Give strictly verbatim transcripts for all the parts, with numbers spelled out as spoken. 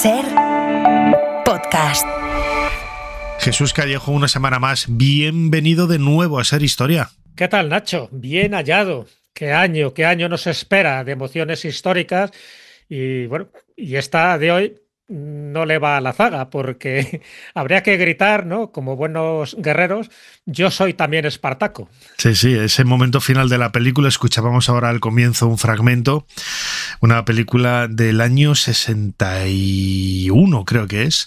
Ser podcast. Jesús Callejo, una semana más. Bienvenido de nuevo a Ser Historia. ¿Qué tal, Nacho? Bien hallado. Qué año, qué año nos espera de emociones históricas. Y bueno, y esta de hoy no le va a la zaga, porque habría que gritar, ¿no? Como buenos guerreros, yo soy también Espartaco. Sí, sí, ese momento final de la película. Escuchábamos ahora al comienzo un fragmento, una película del año sesenta y uno, creo que es,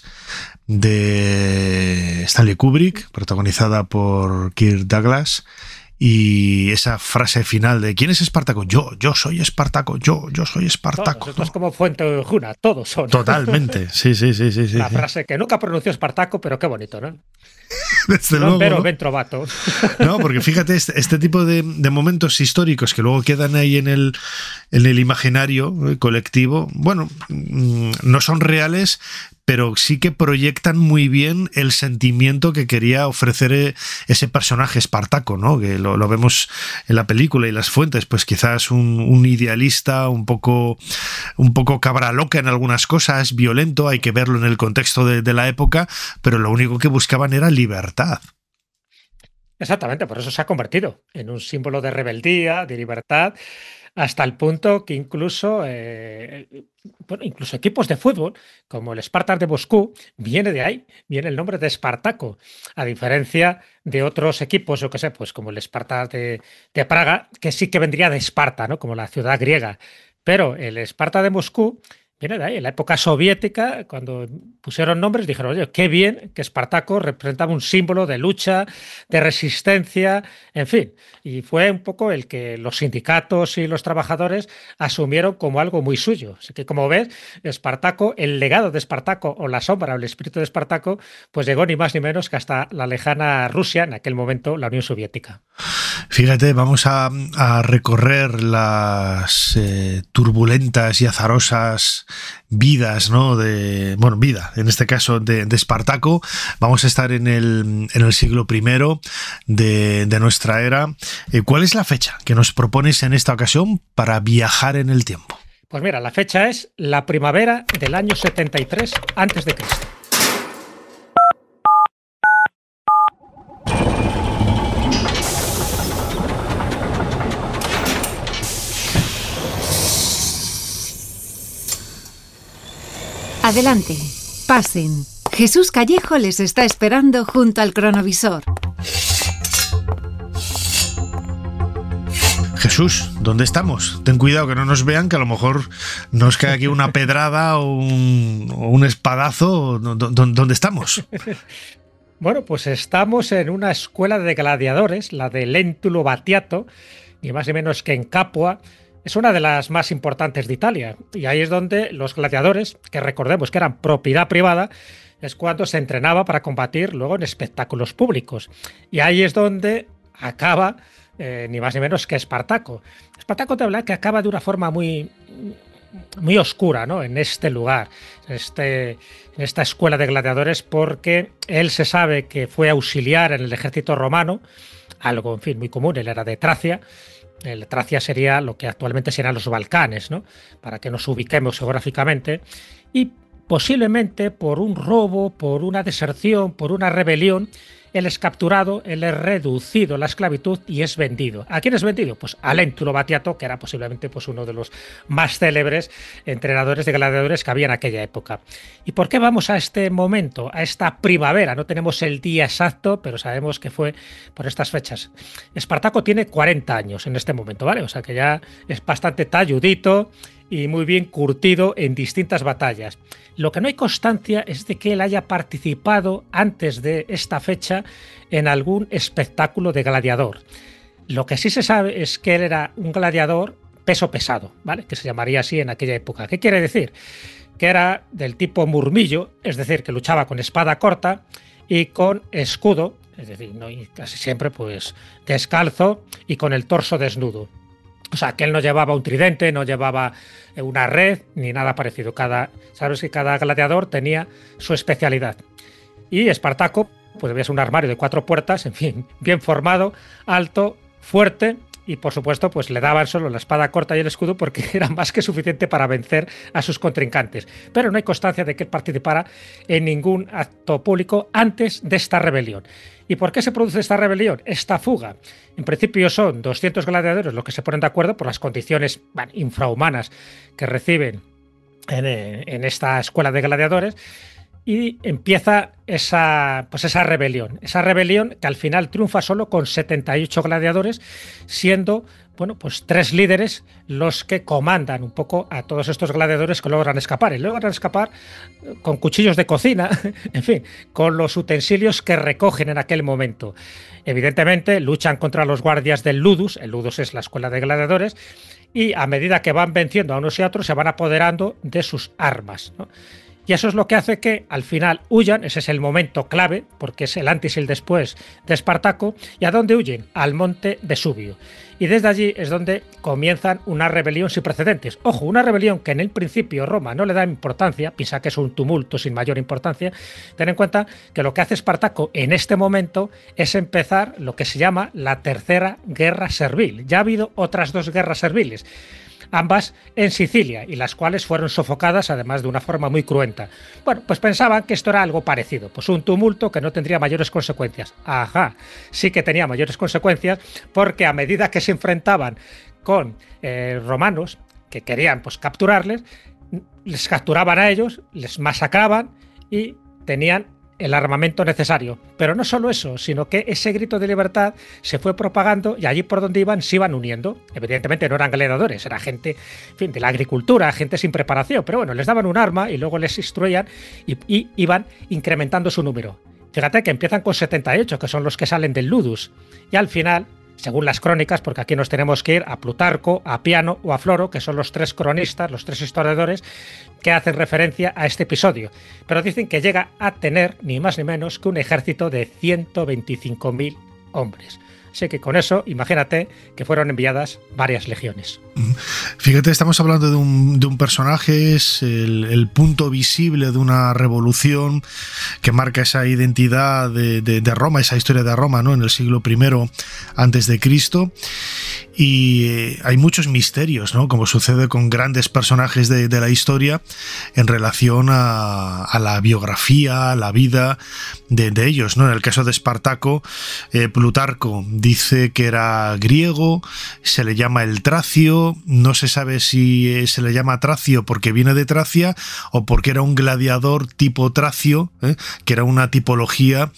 de Stanley Kubrick, protagonizada por Kirk Douglas. Y esa frase final de ¿quién es Espartaco? Yo, yo soy Espartaco, yo, yo soy Espartaco. Todos, esto es como Fuente de Ojuna, todos son. Totalmente, sí, sí, sí, sí. La sí. frase que nunca pronunció Espartaco, pero qué bonito, ¿no? Desde no, luego, pero ¿no? ben trovato. No, porque fíjate, este, este tipo de, de momentos históricos que luego quedan ahí en el, en el imaginario colectivo, bueno, no son reales, pero sí que proyectan muy bien el sentimiento que quería ofrecer ese personaje Espartaco, ¿no? Que lo, lo vemos en la película y las fuentes, pues quizás un, un idealista, un poco, un poco cabra loca en algunas cosas, violento, hay que verlo en el contexto de, de la época, pero lo único que buscaban era libertad. Exactamente, por eso se ha convertido en un símbolo de rebeldía, de libertad, hasta el punto que incluso, eh, bueno, incluso equipos de fútbol, como el Spartak de Moscú, viene de ahí, viene el nombre de Espartaco, a diferencia de otros equipos, yo qué sé, pues como el Spartak de, de Praga, que sí que vendría de Esparta, ¿no? Como la ciudad griega, pero el Spartak de Moscú viene de ahí, en la época soviética, cuando pusieron nombres, dijeron, oye, qué bien que Espartaco representaba un símbolo de lucha, de resistencia, en fin. Y fue un poco el que los sindicatos y los trabajadores asumieron como algo muy suyo. Así que, como ves, Espartaco, el legado de Espartaco, o la sombra, o el espíritu de Espartaco, pues llegó ni más ni menos que hasta la lejana Rusia, en aquel momento la Unión Soviética. Fíjate, vamos a, a recorrer las eh, turbulentas y azarosas vidas, ¿no? De, bueno, vida, en este caso, de, de Espartaco. Vamos a estar en el, en el siglo primero de, de nuestra era. Eh, ¿Cuál es la fecha que nos propones en esta ocasión para viajar en el tiempo? Pues mira, la fecha es la primavera del año setenta y tres antes de Cristo. Adelante, pasen. Jesús Callejo les está esperando junto al cronovisor. Jesús, ¿dónde estamos? Ten cuidado que no nos vean, que a lo mejor nos cae aquí una pedrada o un, o un espadazo. ¿Dónde estamos? Bueno, pues estamos en una escuela de gladiadores, la de Lentulus Batiato, ni más ni menos que en Capua. Es una de las más importantes de Italia, y ahí es donde los gladiadores, que recordemos que eran propiedad privada, es cuando se entrenaba para combatir luego en espectáculos públicos. Y ahí es donde acaba, eh, ni más ni menos que Espartaco. Espartaco te habla que acaba de una forma muy, muy oscura, ¿no? En este lugar, en, este, en esta escuela de gladiadores, porque él se sabe que fue auxiliar en el ejército romano, algo, en fin, muy común, él era de Tracia. El Tracia sería lo que actualmente serán los Balcanes, ¿no? Para que nos ubiquemos geográficamente. Y posiblemente por un robo, por una deserción, por una rebelión, él es capturado, él es reducido a la esclavitud y es vendido. ¿A quién es vendido? Pues a Lentulus Batiato, que era posiblemente pues, uno de los más célebres entrenadores de gladiadores que había en aquella época. ¿Y por qué vamos a este momento, a esta primavera? No tenemos el día exacto, pero sabemos que fue por estas fechas. Espartaco tiene cuarenta años en este momento, ¿vale? O sea que ya es bastante talludito y muy bien curtido en distintas batallas. Lo que no hay constancia es de que él haya participado antes de esta fecha en algún espectáculo de gladiador. Lo que sí se sabe es que él era un gladiador peso pesado, ¿vale? Que se llamaría así en aquella época. ¿Qué quiere decir? Que era del tipo murmillo, es decir, que luchaba con espada corta y con escudo, es decir, ¿no? Y casi siempre pues descalzo y con el torso desnudo. O sea, que él no llevaba un tridente, no llevaba una red, ni nada parecido. Cada, sabes que cada gladiador tenía su especialidad. Y Espartaco, pues debía ser un armario de cuatro puertas, en fin, bien formado, alto, fuerte y por supuesto pues le daban solo la espada corta y el escudo porque era más que suficiente para vencer a sus contrincantes. Pero no hay constancia de que él participara en ningún acto público antes de esta rebelión. ¿Y por qué se produce esta rebelión, esta fuga? En principio son doscientos gladiadores los que se ponen de acuerdo por las condiciones bueno, infrahumanas que reciben en, en esta escuela de gladiadores, y empieza esa, pues esa rebelión. Esa rebelión que al final triunfa solo con setenta y ocho gladiadores, siendo bueno, pues tres líderes los que comandan un poco a todos estos gladiadores que logran escapar. Y logran escapar con cuchillos de cocina, en fin, con los utensilios que recogen en aquel momento. Evidentemente luchan contra los guardias del Ludus, el Ludus es la escuela de gladiadores, y a medida que van venciendo a unos y a otros se van apoderando de sus armas, ¿no? Y eso es lo que hace que al final huyan, ese es el momento clave, porque es el antes y el después de Espartaco. ¿Y a dónde huyen? Al monte Vesubio. Y desde allí es donde comienzan una rebelión sin precedentes. Ojo, una rebelión que en el principio Roma no le da importancia, piensa que es un tumulto sin mayor importancia. Ten en cuenta que lo que hace Espartaco en este momento es empezar lo que se llama la Tercera Guerra Servil. Ya ha habido otras dos guerras serviles, ambas en Sicilia, y las cuales fueron sofocadas además de una forma muy cruenta. Bueno, pues pensaban que esto era algo parecido, pues un tumulto que no tendría mayores consecuencias. Ajá, sí que tenía mayores consecuencias, porque a medida que se enfrentaban con eh, romanos que querían pues capturarles, les capturaban a ellos, les masacraban y tenían el armamento necesario. Pero no solo eso, sino que ese grito de libertad se fue propagando y allí por donde iban se iban uniendo. Evidentemente no eran gladiadores, era gente, en fin, de la agricultura, gente sin preparación, pero bueno, les daban un arma y luego les instruían y, y iban incrementando su número. Fíjate que empiezan con setenta y ocho, que son los que salen del Ludus, y al final, según las crónicas, porque aquí nos tenemos que ir a Plutarco, a Piano o a Floro, que son los tres cronistas, los tres historiadores que hacen referencia a este episodio. Pero dicen que llega a tener ni más ni menos que un ejército de ciento veinticinco mil hombres. Así que con eso, imagínate que fueron enviadas varias legiones. Fíjate, estamos hablando de un, de un personaje, es el, el punto visible de una revolución que marca esa identidad de, de, de Roma, esa historia de Roma, ¿no? En el siglo primero antes de Cristo. Y eh, hay muchos misterios, ¿no? Como sucede con grandes personajes de, de la historia en relación a, a la biografía, a la vida de, de ellos, ¿no? En el caso de Espartaco, eh, Plutarco dice que era griego, se le llama el Tracio, no se sabe si se le llama Tracio porque viene de Tracia o porque era un gladiador tipo Tracio, ¿eh? Que era una tipología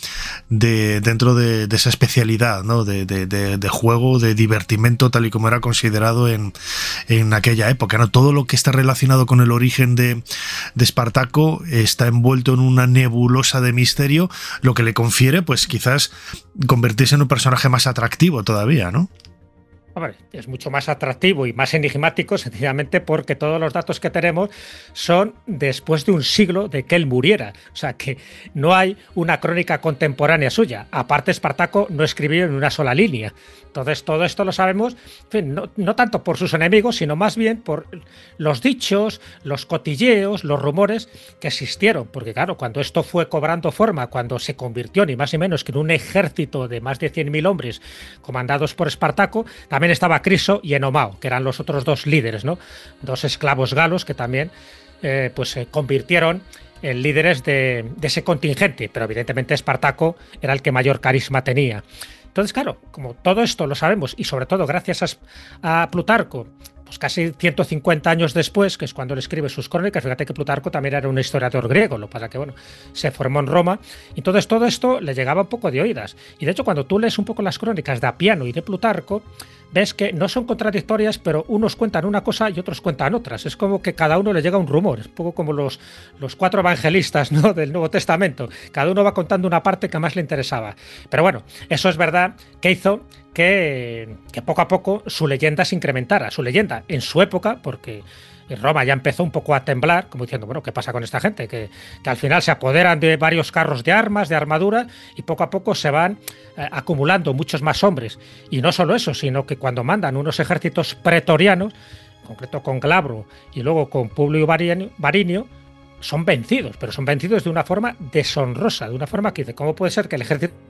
de, dentro de, de esa especialidad, ¿no? de, de, de, de juego, de divertimento, tal y como era considerado en, en aquella época, ¿no? Todo lo que está relacionado con el origen de, de Espartaco está envuelto en una nebulosa de misterio, lo que le confiere, pues quizás, convertirse en un personaje más atractivo todavía, ¿no? Hombre, es mucho más atractivo y más enigmático sencillamente porque todos los datos que tenemos son después de un siglo de que él muriera. O sea que no hay una crónica contemporánea suya. Aparte, Espartaco no escribió en una sola línea. Entonces, todo esto lo sabemos, en fin, no, no tanto por sus enemigos, sino más bien por los dichos, los cotilleos, los rumores que existieron. Porque claro, cuando esto fue cobrando forma, cuando se convirtió ni más ni menos que en un ejército de más de cien mil hombres comandados por Espartaco, también estaba Criso y Enomao, que eran los otros dos líderes, ¿no? Dos esclavos galos que también eh, pues, se convirtieron en líderes de, de ese contingente, pero evidentemente Espartaco era el que mayor carisma tenía. Entonces, claro, como todo esto lo sabemos, y sobre todo gracias a, a Plutarco, pues casi ciento cincuenta años después, que es cuando él escribe sus crónicas, fíjate que Plutarco también era un historiador griego, lo que pasa que, bueno, se formó en Roma, y entonces todo esto le llegaba un poco de oídas. Y de hecho, cuando tú lees un poco las crónicas de Apiano y de Plutarco, ves que no son contradictorias, pero unos cuentan una cosa y otros cuentan otras. Es como que cada uno le llega un rumor, es un poco como los, los cuatro evangelistas, ¿no?, del Nuevo Testamento. Cada uno va contando una parte que más le interesaba. Pero bueno, eso es verdad que hizo que, que poco a poco su leyenda se incrementara. Su leyenda en su época, porque Roma ya empezó un poco a temblar, como diciendo, bueno, ¿qué pasa con esta gente? Que, que al final se apoderan de varios carros de armas, de armadura, y poco a poco se van eh, acumulando muchos más hombres. Y no solo eso, sino que cuando mandan unos ejércitos pretorianos, en concreto con Glabro y luego con Publio Varinio, Varinio, son vencidos, pero son vencidos de una forma deshonrosa, de una forma que dice, ¿cómo puede ser que el ejército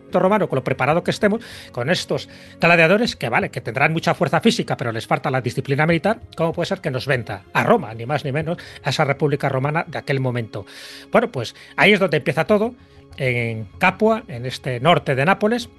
romano, con lo preparado que estemos, con estos gladiadores que, vale, que tendrán mucha fuerza física, pero les falta la disciplina militar, ¿cómo puede ser que nos venda a Roma, ni más ni menos, a esa República Romana de aquel momento? Bueno, pues ahí es donde empieza todo, en Capua, en este norte de Nápoles.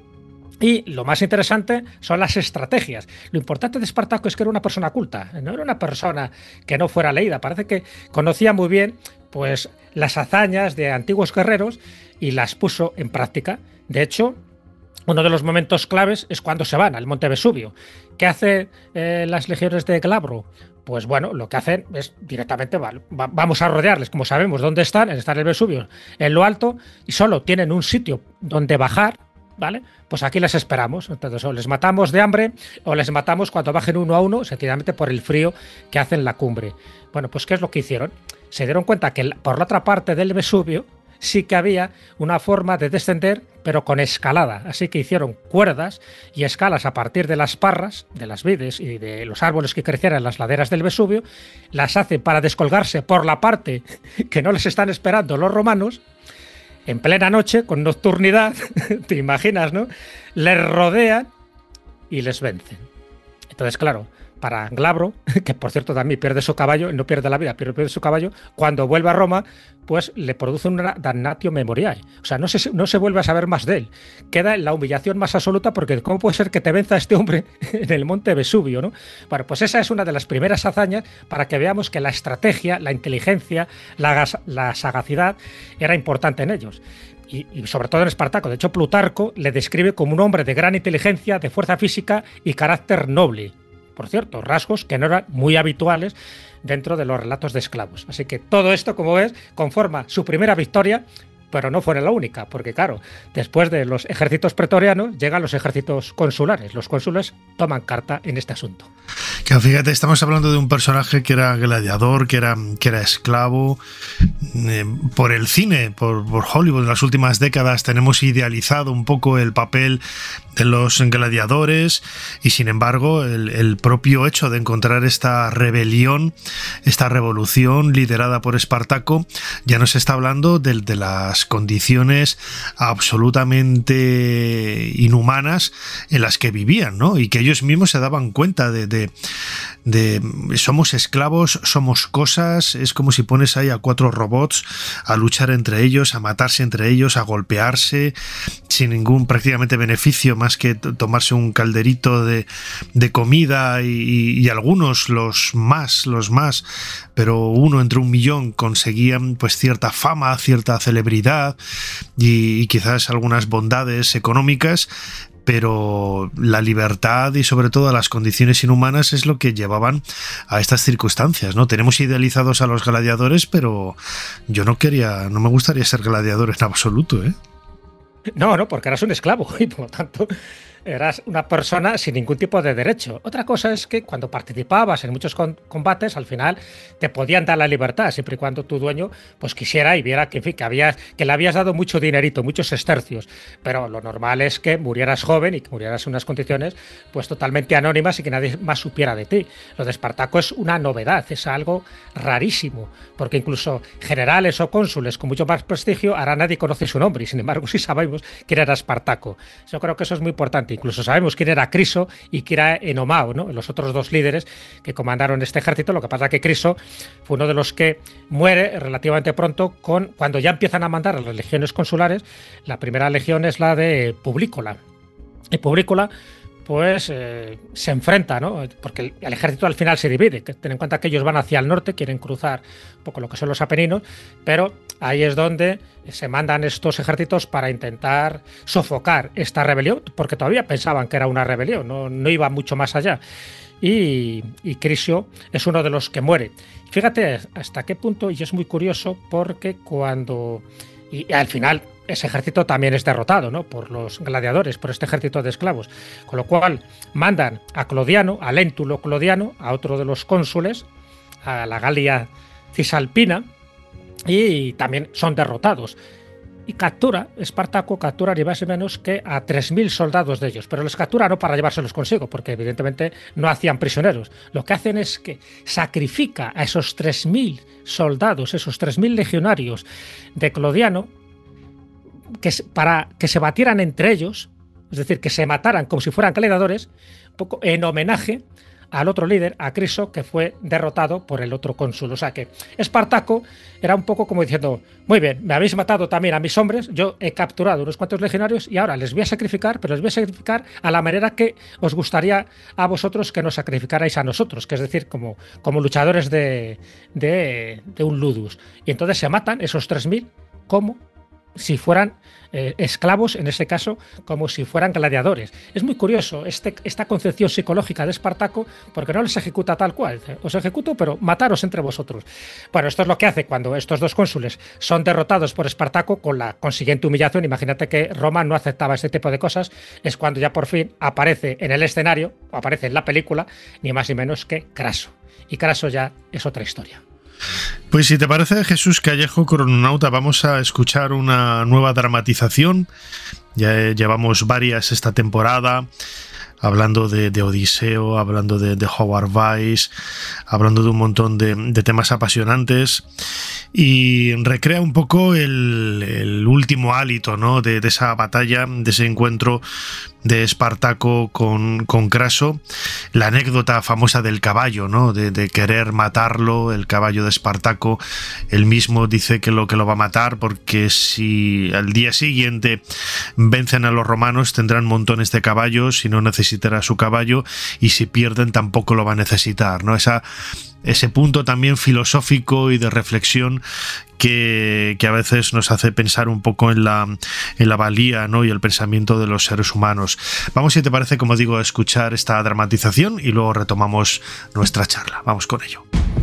Y lo más interesante son las estrategias. Lo importante de Espartaco es que era una persona culta, no era una persona que no fuera leída. Parece que conocía muy bien, pues, las hazañas de antiguos guerreros y las puso en práctica. De hecho, uno de los momentos claves es cuando se van al Monte Vesubio. ¿Qué hacen eh, las legiones de Glabro? Pues bueno, lo que hacen es directamente, va, va, vamos a rodearles, como sabemos dónde están, están en el Vesubio, en lo alto, y solo tienen un sitio donde bajar, ¿vale? Pues aquí les esperamos. Entonces, o les matamos de hambre o les matamos cuando bajen uno a uno, sencillamente por el frío que hace en la cumbre. Bueno, pues ¿qué es lo que hicieron? Se dieron cuenta que por la otra parte del Vesubio sí que había una forma de descender, pero con escalada. Así que hicieron cuerdas y escalas a partir de las parras, de las vides y de los árboles que crecieran en las laderas del Vesubio. Las hacen para descolgarse por la parte que no les están esperando los romanos. En plena noche, con nocturnidad, te imaginas, ¿no? Les rodean y les vencen. Entonces, claro, para Glabro, que por cierto también pierde su caballo, no pierde la vida, pero pierde su caballo, cuando vuelve a Roma, pues le produce una damnatio memoriae. O sea, no se, no se vuelve a saber más de él. Queda en la humillación más absoluta, porque ¿cómo puede ser que te venza este hombre en el monte Vesubio, ¿no? Bueno, pues esa es una de las primeras hazañas para que veamos que la estrategia, la inteligencia, la, la sagacidad era importante en ellos. Y, y sobre todo en Espartaco. De hecho, Plutarco le describe como un hombre de gran inteligencia, de fuerza física y carácter noble. Por cierto, rasgos que no eran muy habituales dentro de los relatos de esclavos. Así que todo esto, como ves, conforma su primera victoria, pero no fue la única, porque claro, después de los ejércitos pretorianos llegan los ejércitos consulares. Los cónsules toman carta en este asunto. Que fíjate, estamos hablando de un personaje que era gladiador, que era, que era esclavo. Eh, por el cine, por, por Hollywood, en las últimas décadas tenemos idealizado un poco el papel de los gladiadores, y sin embargo el, el propio hecho de encontrar esta rebelión, esta revolución liderada por Espartaco, ya nos está hablando de, de las condiciones absolutamente inhumanas en las que vivían, ¿no? Y que ellos mismos se daban cuenta de, de, de somos esclavos, somos cosas. Es como si pones ahí a cuatro robots a luchar entre ellos, a matarse entre ellos, a golpearse sin ningún prácticamente beneficio más que tomarse un calderito de, de comida, y, y algunos, los más, los más, pero uno entre un millón conseguían pues cierta fama, cierta celebridad y, y quizás algunas bondades económicas, pero la libertad y sobre todo las condiciones inhumanas es lo que llevaban a estas circunstancias, ¿no? Tenemos idealizados a los gladiadores, pero yo no quería, no me gustaría ser gladiador en absoluto, ¿eh? No, no, porque eras un esclavo y por lo tanto eras una persona sin ningún tipo de derecho. Otra cosa es que cuando participabas en muchos combates, al final te podían dar la libertad, siempre y cuando tu dueño pues quisiera y viera que, en fin, que, habías, que le habías dado mucho dinerito, muchos estercios. Pero lo normal es que murieras joven y que murieras en unas condiciones pues totalmente anónimas y que nadie más supiera de ti. Lo de Espartaco es una novedad, es algo rarísimo, porque incluso generales o cónsules con mucho más prestigio, ahora nadie conoce su nombre, y sin embargo sí sabemos quién era Espartaco. Yo creo que eso es muy importante. Incluso sabemos quién era Criso y quién era Enomao, ¿no? Los otros dos líderes que comandaron este ejército. Lo que pasa es que Criso fue uno de los que muere relativamente pronto, con, cuando ya empiezan a mandar a las legiones consulares. La primera legión es la de Publícola. Y Publícola pues eh, se enfrenta, ¿no? Porque el, el ejército al final se divide. Ten en cuenta que ellos van hacia el norte, quieren cruzar un poco lo que son los Apeninos, pero ahí es donde se mandan estos ejércitos para intentar sofocar esta rebelión, porque todavía pensaban que era una rebelión, no, no iba mucho más allá. Y, y Crisio es uno de los que muere. Fíjate hasta qué punto, y es muy curioso, porque cuando... Y, y al final ese ejército también es derrotado, ¿no? Por los gladiadores, por este ejército de esclavos. Con lo cual mandan a Clodiano, a Léntulo Clodiano, a otro de los cónsules, a la Galia Cisalpina, y también son derrotados. Y captura, Espartaco captura ni más ni menos que a tres mil soldados de ellos, pero los captura no para llevárselos consigo, porque evidentemente no hacían prisioneros. Lo que hacen es que sacrifica a esos tres mil soldados, esos tres mil legionarios de Clodiano, que, para que se batieran entre ellos, es decir, que se mataran como si fueran gladiadores, un poco en homenaje al otro líder, a Criso, que fue derrotado por el otro cónsul. O sea que Espartaco era un poco como diciendo, muy bien, me habéis matado también a mis hombres, yo he capturado unos cuantos legionarios y ahora les voy a sacrificar, pero les voy a sacrificar a la manera que os gustaría a vosotros que nos sacrificarais a nosotros, que es decir, como, como luchadores de, de, de un ludus. Y entonces se matan esos tres mil como si fueran eh, esclavos, en ese caso, como si fueran gladiadores. Es muy curioso este, esta concepción psicológica de Espartaco, porque no les ejecuta tal cual. Dice, os ejecuto, pero mataros entre vosotros. Bueno, esto es lo que hace cuando estos dos cónsules son derrotados por Espartaco, con la consiguiente humillación. Imagínate que Roma no aceptaba este tipo de cosas. Es cuando ya por fin aparece en el escenario, o aparece en la película, ni más ni menos que Craso. Y Craso ya es otra historia. Pues si te parece, Jesús Callejo, crononauta, vamos a escuchar una nueva dramatización. Ya llevamos varias esta temporada, hablando de, de Odiseo, hablando de, de Howard Weiss, hablando de un montón de, de temas apasionantes, y recrea un poco el, el último hálito, ¿no?, de, de esa batalla, de ese encuentro de Espartaco con, con Craso, la anécdota famosa del caballo, ¿no?, de, de querer matarlo, el caballo de Espartaco. Él mismo dice que lo, que lo va a matar porque si al día siguiente vencen a los romanos tendrán montones de caballos y no necesitará su caballo, y si pierden tampoco lo va a necesitar, ¿no? Esa, ese punto también filosófico y de reflexión que, que a veces nos hace pensar un poco en la, en la valía, ¿no?, y el pensamiento de los seres humanos. Vamos, si te parece, como digo, a escuchar esta dramatización y luego retomamos nuestra charla. Vamos con ello.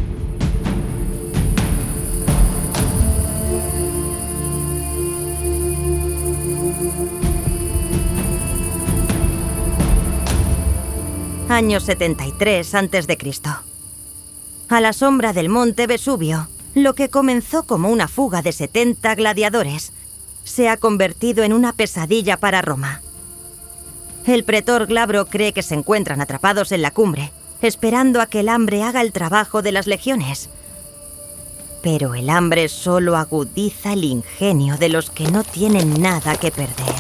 Año setenta y tres antes de Cristo. A la sombra del monte Vesubio, lo que comenzó como una fuga de setenta gladiadores se ha convertido en una pesadilla para Roma. El pretor Glabro cree que se encuentran atrapados en la cumbre, esperando a que el hambre haga el trabajo de las legiones. Pero el hambre solo agudiza el ingenio de los que no tienen nada que perder.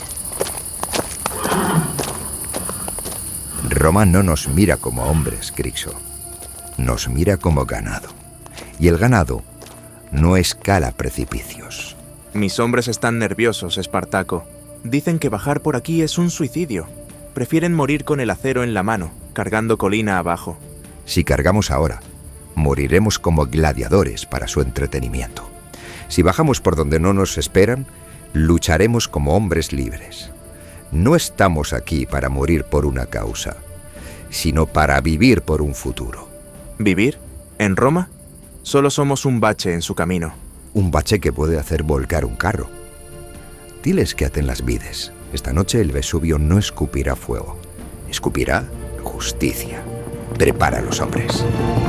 Roma no nos mira como hombres, Crixo. Nos mira como ganado. Y el ganado no escala precipicios. Mis hombres están nerviosos, Espartaco. Dicen que bajar por aquí es un suicidio. Prefieren morir con el acero en la mano, cargando colina abajo. Si cargamos ahora, moriremos como gladiadores para su entretenimiento. Si bajamos por donde no nos esperan, lucharemos como hombres libres. No estamos aquí para morir por una causa, sino para vivir por un futuro. ¿Vivir? ¿En Roma? Solo somos un bache en su camino. Un bache que puede hacer volcar un carro. Diles que aten las vides. Esta noche el Vesubio no escupirá fuego. Escupirá justicia. Prepara a los hombres.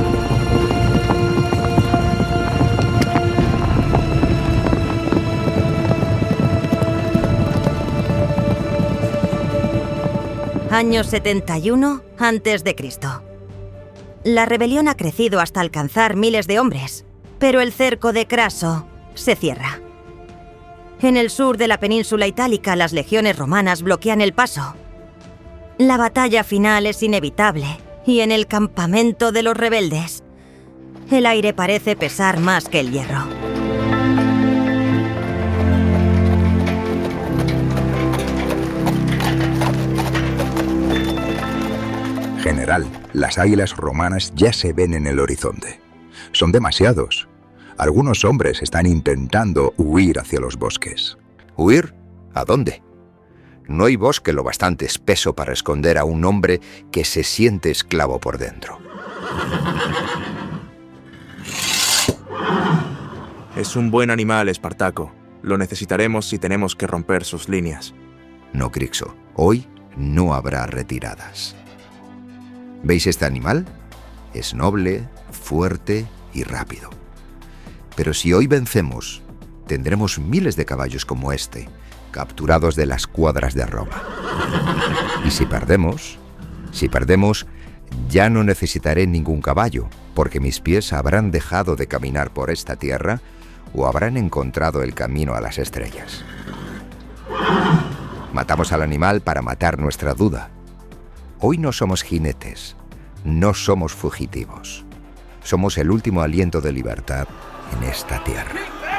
Año setenta y uno antes de Cristo. La rebelión ha crecido hasta alcanzar miles de hombres, pero el cerco de Craso se cierra. En el sur de la península itálica, las legiones romanas bloquean el paso. La batalla final es inevitable, y en el campamento de los rebeldes, el aire parece pesar más que el hierro. General, las águilas romanas ya se ven en el horizonte. Son demasiados. Algunos hombres están intentando huir hacia los bosques. ¿Huir? ¿A dónde? No hay bosque lo bastante espeso para esconder a un hombre que se siente esclavo por dentro. Es un buen animal, Espartaco. Lo necesitaremos si tenemos que romper sus líneas. No, Crixo. Hoy no habrá retiradas. ¿Veis este animal? Es noble, fuerte y rápido. Pero si hoy vencemos, tendremos miles de caballos como este, capturados de las cuadras de Roma. Y si perdemos, si perdemos, ya no necesitaré ningún caballo, porque mis pies habrán dejado de caminar por esta tierra o habrán encontrado el camino a las estrellas. Matamos al animal para matar nuestra duda. Hoy no somos jinetes, no somos fugitivos. Somos el último aliento de libertad en esta tierra.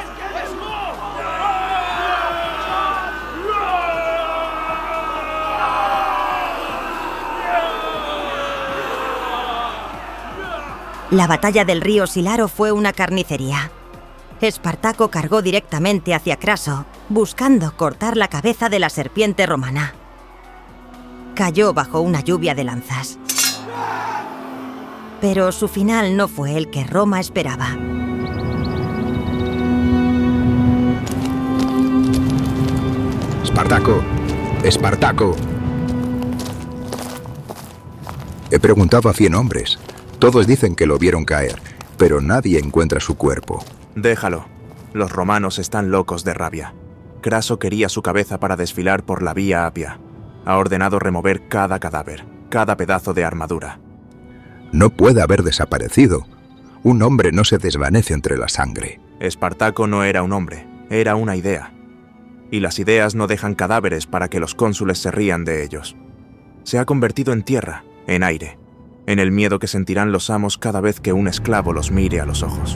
La batalla del río Silaro fue una carnicería. Espartaco cargó directamente hacia Craso, buscando cortar la cabeza de la serpiente romana. Cayó bajo una lluvia de lanzas. Pero su final no fue el que Roma esperaba. Espartaco, Espartaco. He preguntado a cien hombres. Todos dicen que lo vieron caer, pero nadie encuentra su cuerpo. Déjalo. Los romanos están locos de rabia. Craso quería su cabeza para desfilar por la Vía Apia. Ha ordenado remover cada cadáver, cada pedazo de armadura. No puede haber desaparecido. Un hombre no se desvanece entre la sangre. Espartaco no era un hombre, era una idea. Y las ideas no dejan cadáveres para que los cónsules se rían de ellos. Se ha convertido en tierra, en aire, en el miedo que sentirán los amos cada vez que un esclavo los mire a los ojos.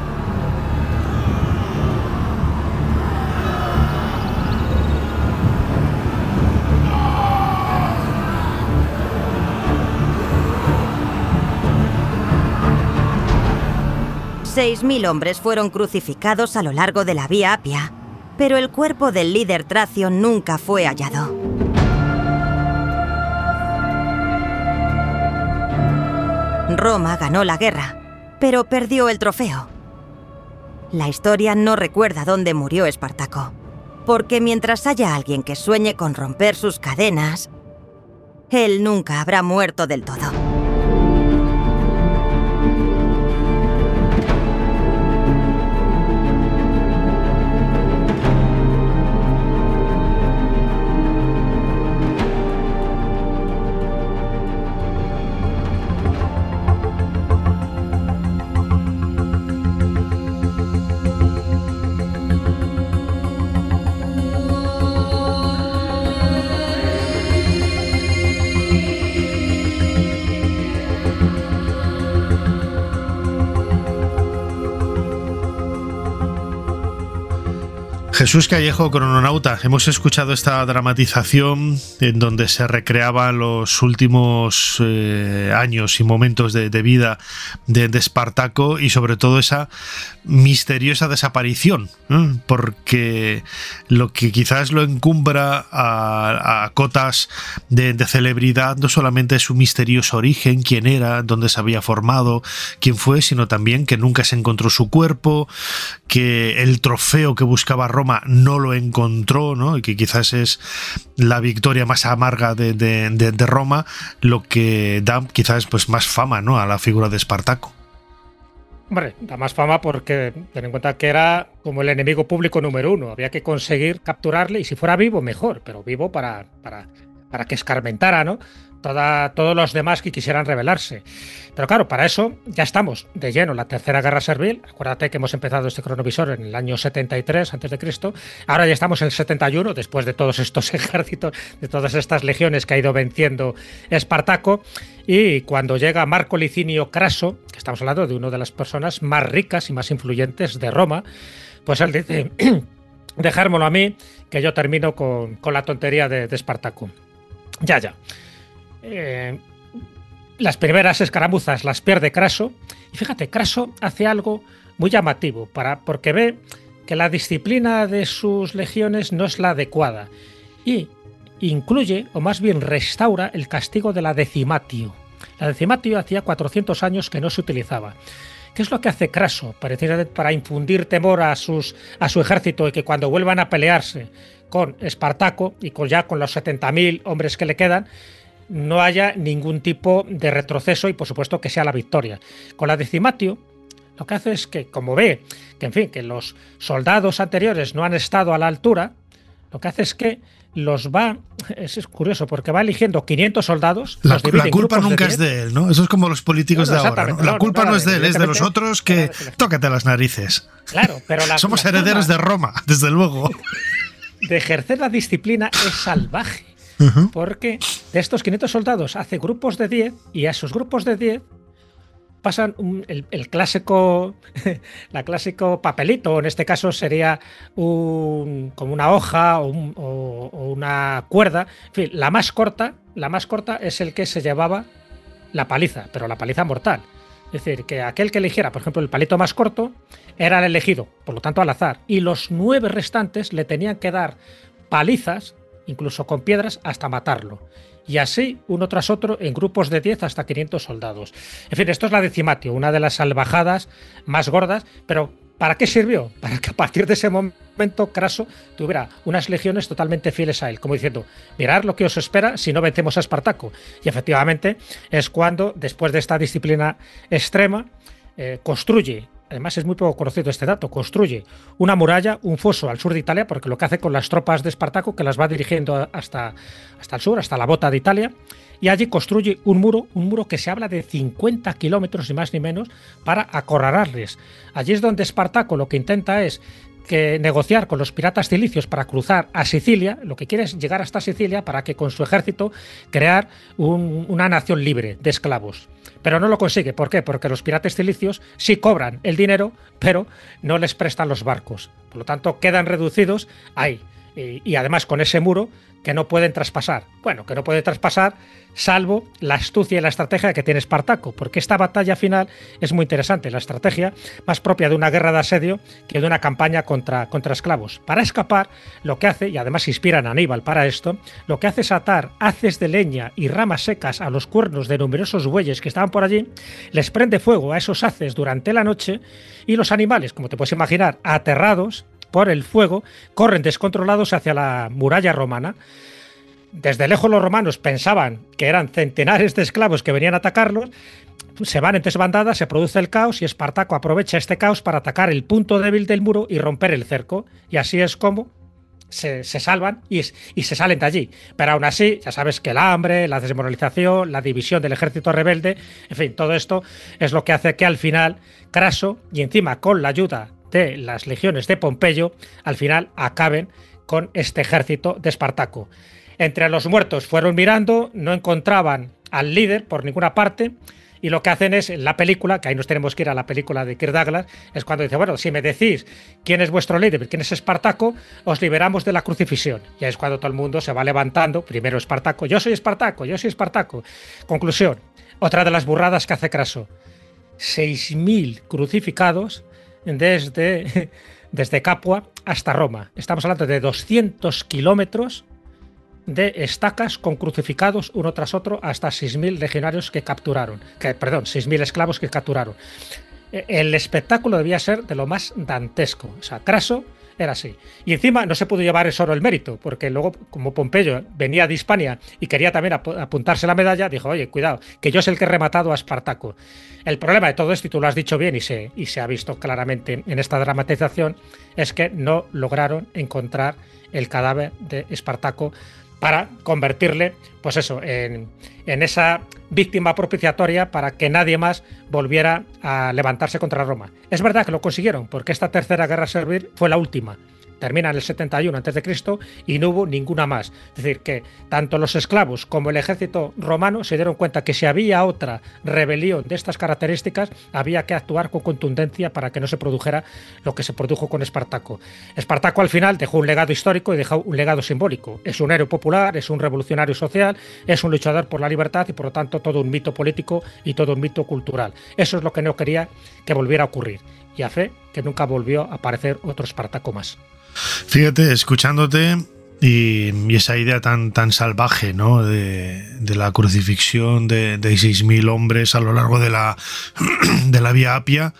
Seis mil hombres fueron crucificados a lo largo de la Vía Apia, pero el cuerpo del líder tracio nunca fue hallado. Roma ganó la guerra, pero perdió el trofeo. La historia no recuerda dónde murió Espartaco, porque mientras haya alguien que sueñe con romper sus cadenas, él nunca habrá muerto del todo. Jesús Callejo, crononauta, hemos escuchado esta dramatización en donde se recreaban los últimos eh, años y momentos de, de vida de, de Espartaco y sobre todo esa misteriosa desaparición, ¿eh? Porque lo que quizás lo encumbra a, a cotas de, de celebridad no solamente es su misterioso origen, quién era, dónde se había formado, quién fue, sino también que nunca se encontró su cuerpo, que el trofeo que buscaba Roma no lo encontró, ¿no? Y que quizás es la victoria más amarga de, de, de, de Roma, lo que da quizás pues más fama, ¿no?, a la figura de Espartaco. Hombre, da más fama porque ten en cuenta que era como el enemigo público número uno. Había que conseguir capturarle y si fuera vivo, mejor, pero vivo para, para, para que escarmentara, ¿no?, Toda, todos los demás que quisieran rebelarse. Pero claro, para eso ya estamos de lleno en la Tercera Guerra Servil. Acuérdate que hemos empezado este cronovisor en el año setenta y tres antes de Cristo. Ahora ya estamos en el setenta y uno, después de todos estos ejércitos, de todas estas legiones que ha ido venciendo Espartaco. Y cuando llega Marco Licinio Craso, que estamos hablando de una de las personas más ricas y más influyentes de Roma, pues él dice, dejármelo a mí, que yo termino con, con la tontería de, de Espartaco. Ya, ya. Eh, las primeras escaramuzas las pierde Craso y fíjate, Craso hace algo muy llamativo para, porque ve que la disciplina de sus legiones no es la adecuada y incluye, o más bien restaura, el castigo de la decimatio. La decimatio hacía cuatrocientos años que no se utilizaba. ¿Qué es lo que hace Craso? Para, para infundir temor a, sus, a su ejército y que cuando vuelvan a pelearse con Espartaco y con, ya con los setenta mil hombres que le quedan, no haya ningún tipo de retroceso y por supuesto que sea la victoria. Con la decimatio lo que hace es que, como ve que en fin, que los soldados anteriores no han estado a la altura, lo que hace es que los va, es, es curioso porque va eligiendo quinientos soldados. La, la culpa nunca de es de él, ¿no? Eso es como los políticos no, no, de ahora, ¿no? La no, culpa no, no es de él, es de los otros que no, tócate las narices. Claro, pero la, somos la herederos forma... de Roma, desde luego. de ejercer la disciplina es salvaje. Uh-huh. Porque de estos quinientos soldados hace grupos de diez y a esos grupos de diez pasan un, el, el clásico la clásico papelito, en este caso sería un, como una hoja o, un, o, o una cuerda. En fin, la más corta, la más corta es el que se llevaba la paliza, pero la paliza mortal. Es decir, que aquel que eligiera, por ejemplo, el palito más corto, era el elegido, por lo tanto al azar. Y los nueve restantes le tenían que dar palizas, incluso con piedras, hasta matarlo. Y así, uno tras otro, en grupos de diez hasta quinientos soldados. En fin, esto es la decimatio, una de las salvajadas más gordas, pero ¿para qué sirvió? Para que a partir de ese momento Craso tuviera unas legiones totalmente fieles a él, como diciendo, mirad lo que os espera si no vencemos a Espartaco. Y efectivamente es cuando, después de esta disciplina extrema, eh, construye, además es muy poco conocido este dato, construye una muralla, un foso al sur de Italia, porque lo que hace con las tropas de Espartaco, que las va dirigiendo hasta, hasta el sur, hasta la bota de Italia, y allí construye un muro, un muro que se habla de cincuenta kilómetros, ni más ni menos, para acorralarles. Allí es donde Espartaco lo que intenta es que negociar con los piratas cilicios para cruzar a Sicilia. Lo que quiere es llegar hasta Sicilia para que con su ejército crear un, una nación libre de esclavos. Pero no lo consigue. ¿Por qué? Porque los piratas cilicios sí cobran el dinero, pero no les prestan los barcos. Por lo tanto, quedan reducidos ahí. Y, y además con ese muro que no pueden traspasar. Bueno, que no pueden traspasar salvo la astucia y la estrategia que tiene Espartaco, porque esta batalla final es muy interesante, la estrategia más propia de una guerra de asedio que de una campaña contra, contra esclavos. Para escapar, lo que hace, y además inspiran a Aníbal para esto, lo que hace es atar haces de leña y ramas secas a los cuernos de numerosos bueyes que estaban por allí, les prende fuego a esos haces durante la noche y los animales, como te puedes imaginar, aterrados por el fuego, corren descontrolados hacia la muralla romana. Desde lejos los romanos pensaban que eran centenares de esclavos que venían a atacarlos, se van en desbandada, se produce el caos y Espartaco aprovecha este caos para atacar el punto débil del muro y romper el cerco. Y así es como se, se salvan y, y se salen de allí. Pero aún así, ya sabes que el hambre, la desmoralización, la división del ejército rebelde, en fin, todo esto es lo que hace que al final Craso, y encima con la ayuda de las legiones de Pompeyo, al final acaben con este ejército de Espartaco. Entre los muertos fueron mirando, no encontraban al líder por ninguna parte y lo que hacen es, en la película, que ahí nos tenemos que ir a la película de Kirk Douglas, es cuando dice, bueno, si me decís quién es vuestro líder, quién es Espartaco, os liberamos de la crucifixión. Y ahí es cuando todo el mundo se va levantando, primero Espartaco, yo soy Espartaco, yo soy Espartaco. Conclusión, otra de las burradas que hace Craso, seis mil crucificados desde, desde Capua hasta Roma. Estamos hablando de doscientos kilómetros de estacas con crucificados uno tras otro hasta seis mil legionarios que capturaron, que, perdón, seis mil esclavos que capturaron. El espectáculo debía ser de lo más dantesco. O sea, Craso era así. Y encima no se pudo llevar solo el mérito, porque luego, como Pompeyo venía de Hispania y quería también ap apuntarse la medalla, dijo, oye, cuidado, que yo soy el que he rematado a Espartaco. El problema de todo esto, y tú lo has dicho bien y se, y se ha visto claramente en esta dramatización, es que no lograron encontrar el cadáver de Espartaco para convertirle, pues eso, en, en esa víctima propiciatoria para que nadie más volviera a levantarse contra Roma. Es verdad que lo consiguieron, porque esta tercera guerra servil fue la última. Termina en el setenta y uno antes de Cristo y no hubo ninguna más. Es decir, que tanto los esclavos como el ejército romano se dieron cuenta que si había otra rebelión de estas características, había que actuar con contundencia para que no se produjera lo que se produjo con Espartaco. Espartaco al final dejó un legado histórico y dejó un legado simbólico. Es un héroe popular, es un revolucionario social, es un luchador por la libertad y por lo tanto todo un mito político y todo un mito cultural. Eso es lo que no quería que volviera a ocurrir. Y a fe que nunca volvió a aparecer otro Espartaco más. Fíjate, escuchándote y, y esa idea tan, tan salvaje, ¿no? de, de la crucifixión de, de seis mil hombres a lo largo de la, de la Vía Apia,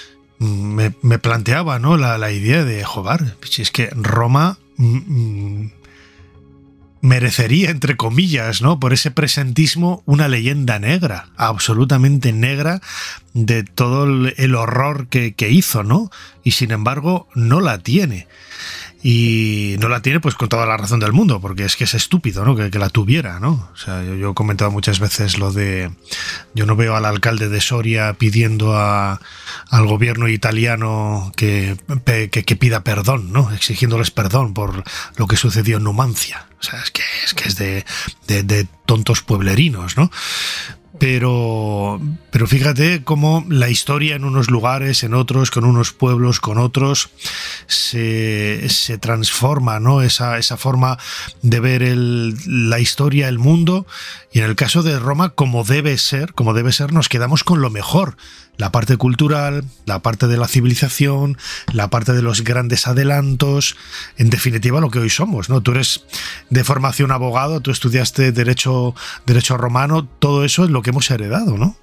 me, me planteaba, ¿no? la, la idea de, joder, si es que Roma mm, merecería, entre comillas, ¿no? por ese presentismo, una leyenda negra, absolutamente negra, de todo el, el horror que, que hizo, ¿no? Y sin embargo no la tiene. y no la tiene pues con toda la razón del mundo, porque es que es estúpido, ¿no? que, que la tuviera, ¿no? O sea, yo, yo he comentado muchas veces lo de, yo no veo al alcalde de Soria pidiendo a, al gobierno italiano que, que, que pida perdón, ¿no? Exigiéndoles perdón por lo que sucedió en Numancia. O sea, es que es, que es de, de, de tontos pueblerinos, ¿no? Pero, pero fíjate cómo la historia en unos lugares, en otros, con unos pueblos, con otros, se, se transforma, ¿no? Esa, esa forma de ver el, la historia, el mundo. Y en el caso de Roma, como debe ser, como debe ser, nos quedamos con lo mejor. La parte cultural, la parte de la civilización, la parte de los grandes adelantos, en definitiva lo que hoy somos, ¿no? Tú eres de formación abogado, tú estudiaste derecho, derecho romano, todo eso es lo que hemos heredado, ¿no?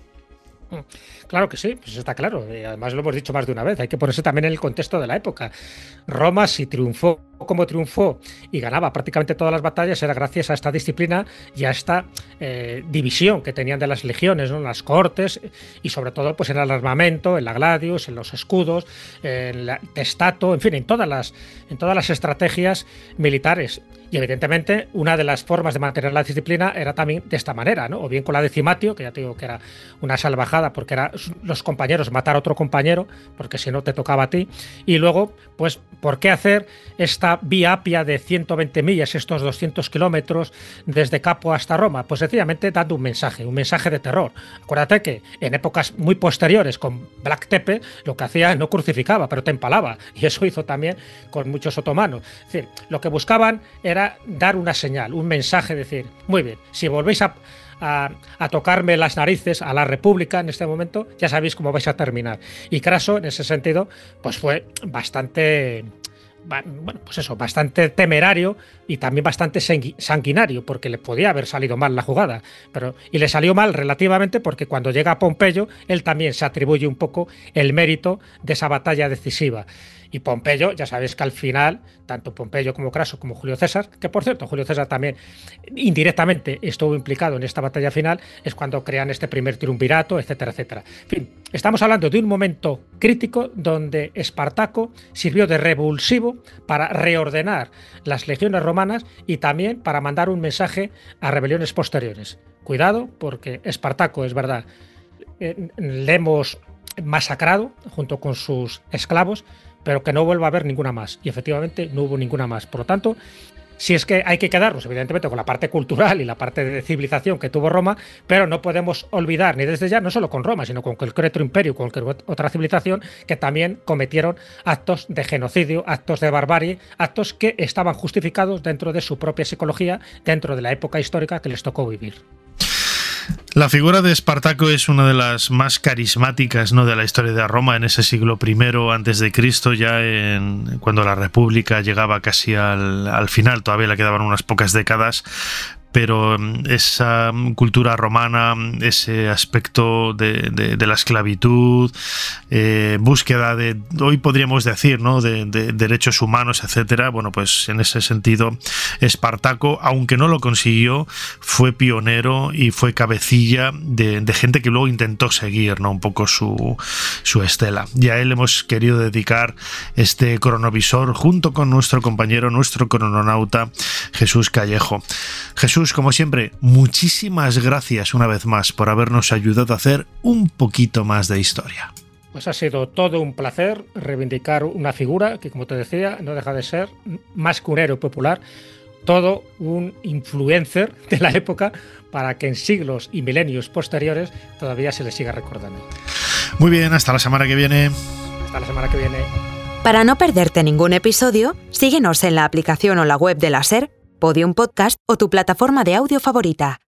Claro que sí, pues está claro. Y además lo hemos dicho más de una vez, hay que ponerse también en el contexto de la época. Roma, si triunfó como triunfó y ganaba prácticamente todas las batallas, era gracias a esta disciplina y a esta eh, división que tenían de las legiones, ¿no? En las cohortes y sobre todo pues en el armamento, en la gladius, en los escudos, en la testato, en fin, en todas las, en todas las estrategias militares. Y evidentemente una de las formas de mantener la disciplina era también de esta manera, ¿no? O bien con la decimatio, que ya te digo que era una salvajada porque era los compañeros matar a otro compañero, porque si no te tocaba a ti. Y luego, pues, ¿por qué hacer esta vía apia de ciento veinte millas, estos doscientos kilómetros desde Capua hasta Roma? Pues sencillamente dando un mensaje, un mensaje de terror. Acuérdate que en épocas muy posteriores con Black Tepe lo que hacía no crucificaba, pero te empalaba. Y eso hizo también con muchos otomanos. Es decir, lo que buscaban era dar una señal, un mensaje, decir, muy bien, si volvéis a, a, a tocarme las narices a la República en este momento, ya sabéis cómo vais a terminar. Y Craso, en ese sentido, pues fue bastante... bueno, pues eso, bastante temerario y también bastante sanguinario, porque le podía haber salido mal la jugada, pero y le salió mal relativamente porque cuando llega a Pompeyo, él también se atribuye un poco el mérito de esa batalla decisiva. Y Pompeyo, ya sabéis que al final, tanto Pompeyo como Craso como Julio César, que por cierto, Julio César también indirectamente estuvo implicado en esta batalla final, es cuando crean este primer triunvirato, etcétera, etcétera. En fin, estamos hablando de un momento crítico donde Espartaco sirvió de revulsivo para reordenar las legiones romanas y también para mandar un mensaje a rebeliones posteriores. Cuidado, porque Espartaco, es verdad, eh, le hemos masacrado junto con sus esclavos, pero que no vuelva a haber ninguna más. Y efectivamente no hubo ninguna más. Por lo tanto, si es que hay que quedarnos, evidentemente, con la parte cultural y la parte de civilización que tuvo Roma, pero no podemos olvidar, ni desde ya, no solo con Roma, sino con cualquier otro imperio, con cualquier otra civilización, que también cometieron actos de genocidio, actos de barbarie, actos que estaban justificados dentro de su propia psicología, dentro de la época histórica que les tocó vivir. La figura de Espartaco es una de las más carismáticas, ¿no?, de la historia de Roma en ese siglo primero antes de Cristo, ya en, cuando la República llegaba casi al, al final, todavía le quedaban unas pocas décadas. Pero esa cultura romana, ese aspecto de, de, de la esclavitud, eh, búsqueda de, hoy podríamos decir, ¿no?, de, de derechos humanos, etcétera. Bueno, pues en ese sentido, Espartaco, aunque no lo consiguió, fue pionero y fue cabecilla de, de gente que luego intentó seguir, ¿no?, un poco su, su estela. Y a él hemos querido dedicar este cronovisor junto con nuestro compañero, nuestro crononauta, Jesús Callejo. Jesús, como siempre, muchísimas gracias una vez más por habernos ayudado a hacer un poquito más de historia. Pues ha sido todo un placer reivindicar una figura que, como te decía, no deja de ser más que un héroe popular, todo un influencer de la época para que en siglos y milenios posteriores todavía se le siga recordando. Muy bien, hasta la semana que viene. Hasta la semana que viene. Para no perderte ningún episodio, síguenos en la aplicación o la web de la SER, Podium Podcast o tu plataforma de audio favorita.